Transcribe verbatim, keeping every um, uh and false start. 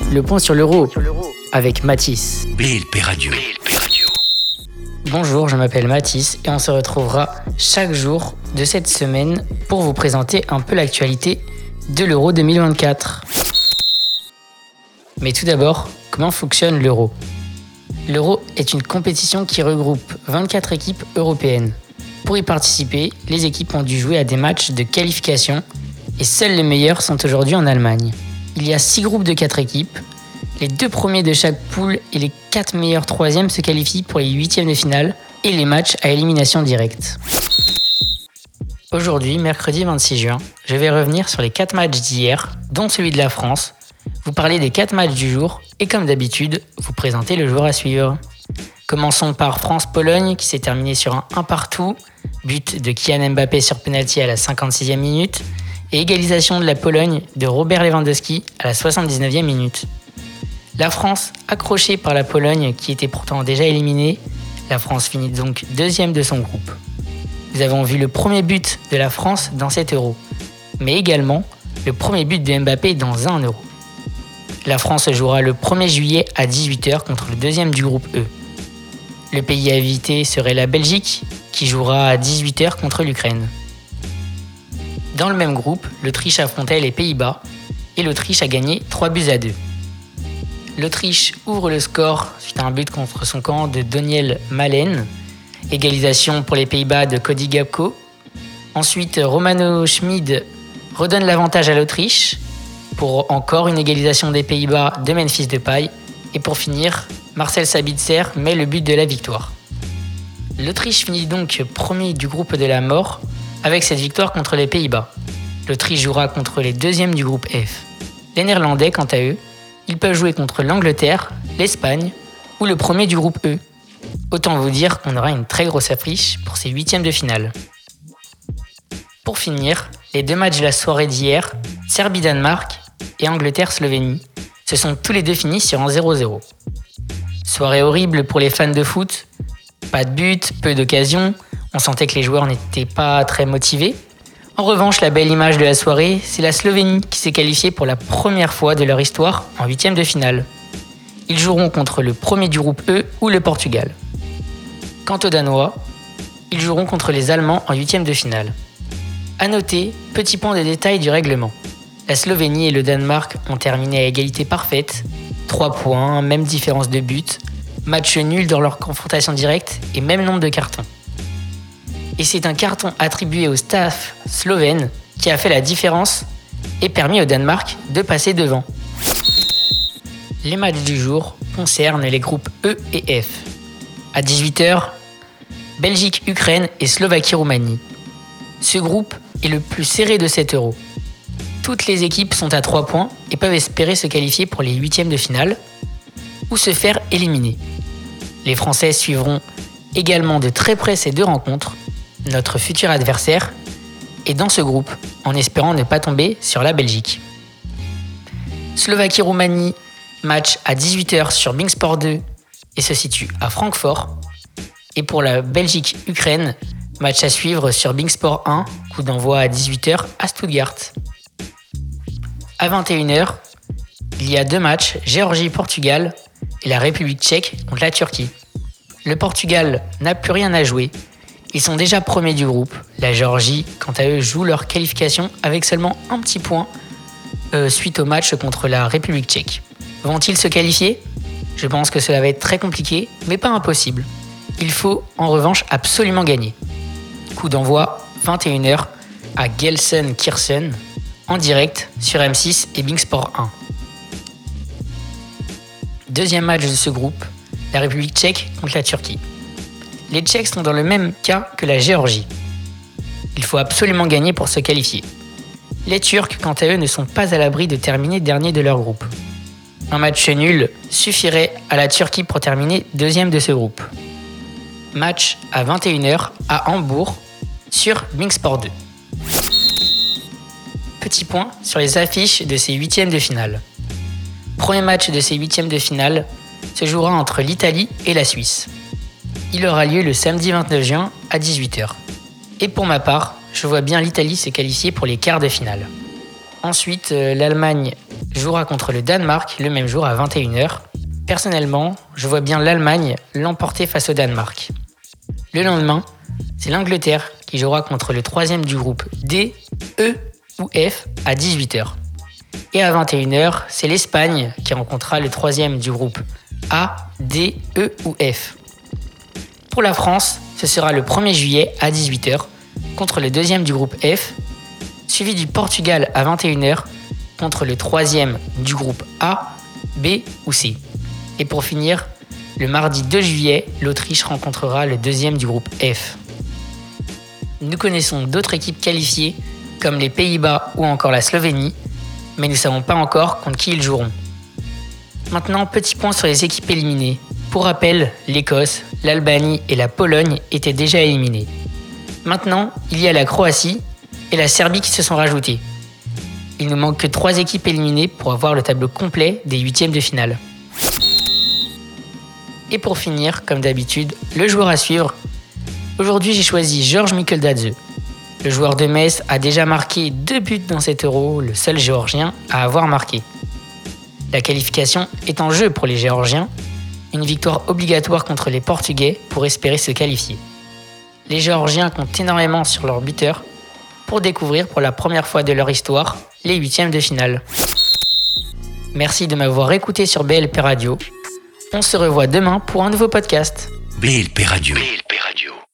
le point sur l'euro avec Mathis. P L P Radio. Bonjour, je m'appelle Mathis et on se retrouvera chaque jour de cette semaine pour vous présenter un peu l'actualité de l'Euro deux mille vingt-quatre. Mais tout d'abord, comment fonctionne l'Euro ? L'Euro est une compétition qui regroupe vingt-quatre équipes européennes. Pour y participer, les équipes ont dû jouer à des matchs de qualification et seuls les meilleurs sont aujourd'hui en Allemagne. Il y a six groupes de quatre équipes. Les deux premiers de chaque poule et les quatre meilleurs troisièmes se qualifient pour les huitièmes de finale et les matchs à élimination directe. Aujourd'hui, mercredi vingt-six juin, je vais revenir sur les quatre matchs d'hier, dont celui de la France, vous parler des quatre matchs du jour et comme d'habitude, vous présenter le joueur à suivre. Commençons par France-Pologne qui s'est terminé sur un un partout, but de Kylian Mbappé sur penalty à la cinquante-sixième minute et égalisation de la Pologne de Robert Lewandowski à la soixante-dix-neuvième minute. La France, accrochée par la Pologne qui était pourtant déjà éliminée, la France finit donc deuxième de son groupe. Nous avons vu le premier but de la France dans cet Euro, mais également le premier but de Mbappé dans un Euro. La France jouera le premier juillet à dix-huit heures contre le deuxième du groupe E. Le pays invité serait la Belgique, qui jouera à dix-huit heures contre l'Ukraine. Dans le même groupe, l'Autriche affrontait les Pays-Bas et l'Autriche a gagné trois buts à deux. L'Autriche ouvre le score suite à un but contre son camp de Daniel Malen. Égalisation pour les Pays-Bas de Cody Gakpo. Ensuite, Romano Schmid redonne l'avantage à l'Autriche pour encore une égalisation des Pays-Bas de Memphis Depay. Et pour finir, Marcel Sabitzer met le but de la victoire. L'Autriche finit donc premier du groupe de la mort avec cette victoire contre les Pays-Bas. L'Autriche jouera contre les deuxièmes du groupe F. Les Néerlandais, quant à eux, ils peuvent jouer contre l'Angleterre, l'Espagne ou le premier du groupe E. Autant vous dire qu'on aura une très grosse affiche pour ces huitièmes de finale. Pour finir, les deux matchs de la soirée d'hier, Serbie-Danemark et Angleterre-Slovénie, se sont tous les deux finis sur un zéro zéro. Soirée horrible pour les fans de foot, pas de but, peu d'occasions, on sentait que les joueurs n'étaient pas très motivés. En revanche, la belle image de la soirée, c'est la Slovénie qui s'est qualifiée pour la première fois de leur histoire en huitièmes de finale. Ils joueront contre le premier du groupe E ou le Portugal. Quant aux Danois, ils joueront contre les Allemands en huitièmes de finale. A noter, petit point de détail du règlement. La Slovénie et le Danemark ont terminé à égalité parfaite, trois points, même différence de but, match nul dans leur confrontation directe et même nombre de cartons. Et c'est un carton attribué au staff slovène qui a fait la différence et permis au Danemark de passer devant. Les matchs du jour concernent les groupes E et F. À dix-huit heures, Belgique-Ukraine et Slovaquie-Roumanie. Ce groupe est le plus serré de cet Euro. Toutes les équipes sont à trois points et peuvent espérer se qualifier pour les huitièmes de finale ou se faire éliminer. Les Français suivront également de très près ces deux rencontres. Notre futur adversaire est dans ce groupe en espérant ne pas tomber sur la Belgique. Slovaquie-Roumanie, match à dix-huit heures sur Beansport deux et se situe à Francfort. Et pour la Belgique-Ukraine, match à suivre sur Beansport un, coup d'envoi à dix-huit heures à Stuttgart. À vingt et une heures, il y a deux matchs, Géorgie-Portugal et la République tchèque contre la Turquie. Le Portugal n'a plus rien à jouer. Ils sont déjà premiers du groupe. La Géorgie, quant à eux, joue leur qualification avec seulement un petit point euh, suite au match contre la République tchèque. Vont-ils se qualifier ? Je pense que cela va être très compliqué, mais pas impossible. Il faut en revanche absolument gagner. Coup d'envoi, vingt et une heures, à Gelsenkirchen, en direct sur M six et Beansport un. Deuxième match de ce groupe, la République tchèque contre la Turquie. Les Tchèques sont dans le même cas que la Géorgie. Il faut absolument gagner pour se qualifier. Les Turcs, quant à eux, ne sont pas à l'abri de terminer dernier de leur groupe. Un match nul suffirait à la Turquie pour terminer deuxième de ce groupe. Match à vingt et une heures à Hambourg sur Beansport deux. Petit point sur les affiches de ces huitièmes de finale. Premier match de ces huitièmes de finale se jouera entre l'Italie et la Suisse. Il aura lieu le samedi vingt-neuf juin à dix-huit heures. Et pour ma part, je vois bien l'Italie se qualifier pour les quarts de finale. Ensuite, euh, l'Allemagne jouera contre le Danemark le même jour à vingt et une heures. Personnellement, je vois bien l'Allemagne l'emporter face au Danemark. Le lendemain, c'est l'Angleterre qui jouera contre le troisième du groupe D, E ou F à dix-huit heures. Et à vingt et une heures, c'est l'Espagne qui rencontrera le troisième du groupe A, D, E ou F. Pour la France, ce sera le premier juillet à dix-huit heures contre le deuxième du groupe F, suivi du Portugal à vingt et une heures contre le troisième du groupe A, B ou C. Et pour finir, le mardi deux juillet, l'Autriche rencontrera le deuxième du groupe F. Nous connaissons d'autres équipes qualifiées comme les Pays-Bas ou encore la Slovénie, mais nous ne savons pas encore contre qui ils joueront. Maintenant, petit point sur les équipes éliminées. Pour rappel, l'Écosse, l'Albanie et la Pologne étaient déjà éliminées. Maintenant, il y a la Croatie et la Serbie qui se sont rajoutées. Il ne manque que trois équipes éliminées pour avoir le tableau complet des huitièmes de finale. Et pour finir, comme d'habitude, le joueur à suivre. Aujourd'hui, j'ai choisi Georges Mikeldadze. Le joueur de Metz a déjà marqué deux buts dans cet Euro, le seul Géorgien à avoir marqué. La qualification est en jeu pour les Géorgiens, une victoire obligatoire contre les Portugais pour espérer se qualifier. Les Géorgiens comptent énormément sur leur buteur pour découvrir pour la première fois de leur histoire les huitièmes de finale. Merci de m'avoir écouté sur B L P Radio. On se revoit demain pour un nouveau podcast. B L P Radio. B L P Radio.